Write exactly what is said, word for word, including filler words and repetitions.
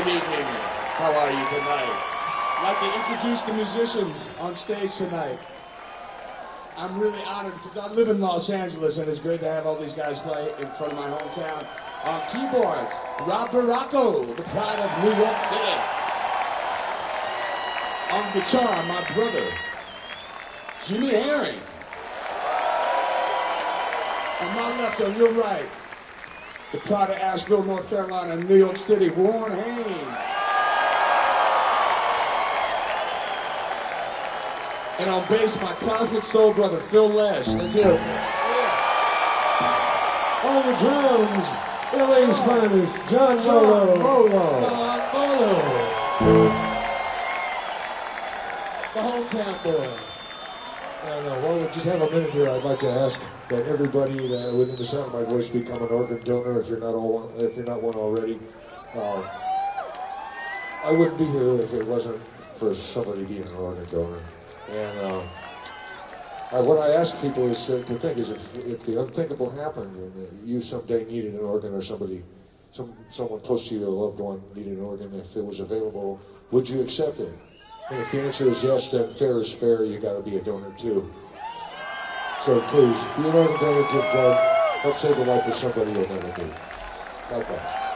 Good evening. How are you tonight? I'd like to introduce the musicians on stage tonight. I'm really honored because I live in Los Angeles and it's great to have all these guys play in front of my hometown. On keyboards, Rob Baracco, the pride of New York City. On guitar, my brother, Jimmy Herring. On my left, on your right, the pride of Asheville, North Carolina, and New York City, Warren Haynes. And on bass, my cosmic soul brother, Phil Lesh. Let's hear it. On the drums, L A's finest, John Molo. Molo. John Molo. The hometown boy. And uh, while we just have a minute here, I'd like to ask that everybody that within the sound of my voice become an organ donor if you're not all if you're not one already. Uh, I wouldn't be here if it wasn't for somebody being an organ donor. And uh, I, what I ask people is uh, to think is if, if the unthinkable happened and you someday needed an organ or somebody, some someone close to you, a loved one needed an organ, if it was available, would you accept it? And if the answer is yes, then fair is fair, you gotta be a donor too. So please, be an organ donor, give blood, help save the life of somebody you'll never do. God bless.